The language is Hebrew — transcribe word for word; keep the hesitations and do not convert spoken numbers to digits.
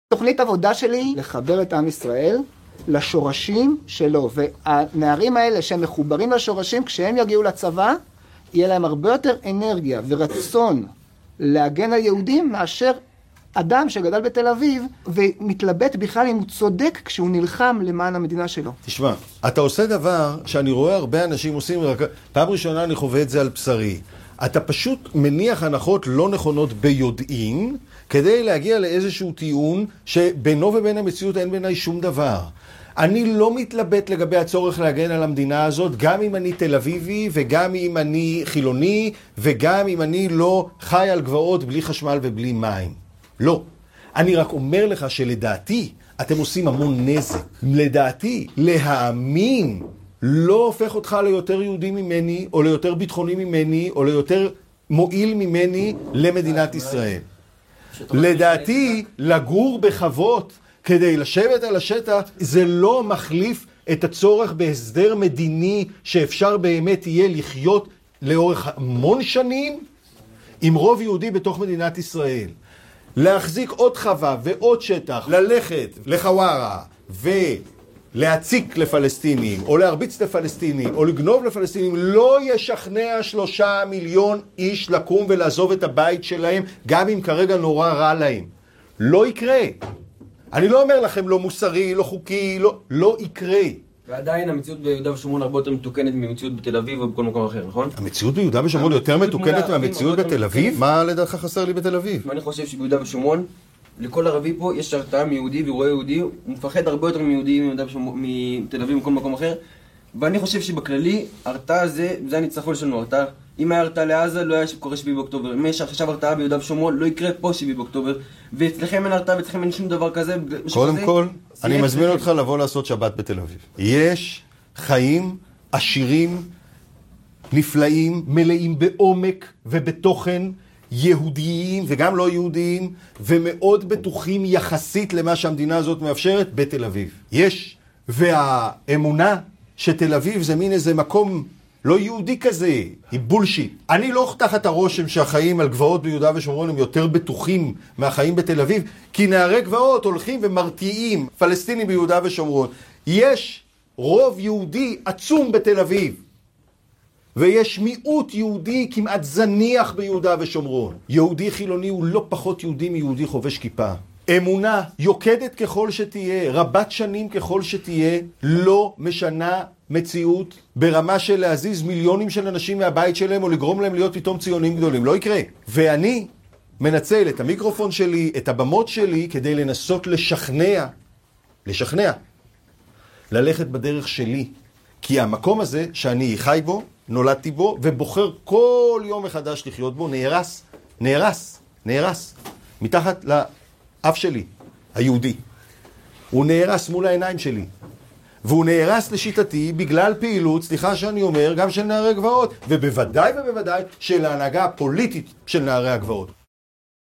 תוכנית עבודה שלי לחבר את עם ישראל לשורשים שלו, והנערים האלה שהם מחוברים לשורשים, כשהם יגיעו לצבא, יהיה להם הרבה יותר אנרגיה ורצון להגן על יהודים מאשר אדם שגדל בתל אביב ומתלבט בכלל אם הוא צודק כשהוא נלחם למען המדינה שלו. תשמע, אתה עושה דבר שאני רואה הרבה אנשים עושים, רק פעם ראשונה אני חווה את זה על בשרי. אתה פשוט מניח הנחות לא נכונות ביודעין, כדי להגיע לאיזשהו טיעון שבינו ובין המציאות אין ביני שום דבר. אני לא מתלבט לגבי הצורך להגן על המדינה הזאת, גם אם אני תל אביבי, וגם אם אני חילוני, וגם אם אני לא חי על גבעות בלי חשמל ובלי מים. לא. אני רק אומר לך שלדעתי אתם עושים המון נזק. לדעתי, להאמין לא הופך אותך ליותר יהודי ממני, או ליותר ביטחוני ממני, או ליותר מועיל ממני למדינת ישראל. לדעתי, לגור בחוות כדי לשבת על השטח, זה לא מחליף את הצורך בהסדר מדיני שאפשר באמת יהיה לחיות לאורך המון שנים עם רוב יהודי בתוך מדינת ישראל. להחזיק עוד חווה ועוד שטח, ללכת לחווארה ולהציק לפלסטינים, או להרביץ לפלסטינים, או לגנוב לפלסטינים, לא ישכנע שלושה מיליון איש לקום ולעזוב את הבית שלהם, גם אם כרגע נורא רע להם. לא יקרה. אני לא אומר לכם לא מוסרי, לא חוקי, לא, לא יקרה. ועדיין המציאות ביהודה ושומרון הרבה יותר מתוקנת ממציאות בתל אביב או בכל מקום אחר, נכון? המציאות ביהודה ושומרון יותר מתוקנת מהמציאות בתל אביב? מה לדעתך חסר לי בתל אביב? אני חושב שביהודה ושומרון, לכל ערבי פה יש הרתעה מיהודי ורואה יהודי, הוא מפחד הרבה יותר מיהודי מתל אביב ובכל מקום אחר, ואני חושב שבכללי, הרתעה זה, זה הניצחון שלנו, הרתעה. אם היה הרתעה לעזה, לא היה שקורה שביעי באוקטובר. אם יש עכשיו הרתעה ביהודה ושומרון, לא יקרה פה שביעי באוקטובר. ואצלכם אין הרתעה, ואצלכם אין שום דבר כזה. קודם כל, אני מזמין אותך לבוא לעשות שבת בתל אביב. יש חיים עשירים, נפלאים, מלאים בעומק ובתוכן, יהודיים וגם לא יהודיים, ומאוד בטוחים יחסית למה שהמדינה הזאת מאפשרת בתל אביב. יש. והאמונה שתל אביב זה מין איזה מקום לא יהודי כזה, היא בולשיט. אני לא תחת הרושם שהחיים על גבעות ביהודה ושומרון הם יותר בטוחים מהחיים בתל אביב, כי נערי גבעות הולכים ומרתיעים פלסטינים ביהודה ושומרון. יש רוב יהודי עצום בתל אביב, ויש מיעוט יהודי כמעט זניח ביהודה ושומרון. יהודי חילוני הוא לא פחות יהודי מיהודי חובש כיפה. אמונה יוקדת ככל שתהיה, רבת שנים ככל שתהיה, לא משנה מציאות ברמה של להזיז מיליונים של אנשים מהבית שלהם או לגרום להם להיות פתאום ציונים גדולים. לא יקרה. ואני מנצל את המיקרופון שלי, את הבמות שלי, כדי לנסות לשכנע, לשכנע, ללכת בדרך שלי. כי המקום הזה שאני חי בו, נולדתי בו, ובוחר כל יום מחדש לחיות בו, נהרס, נהרס, נהרס, מתחת לאף שלי, היהודי. הוא נהרס מול העיניים שלי. והוא נהרס לשיטתי בגלל פעילות, סליחה שאני אומר, גם של נערי גבעות, ובוודאי ובוודאי של ההנהגה הפוליטית של נערי הגבעות.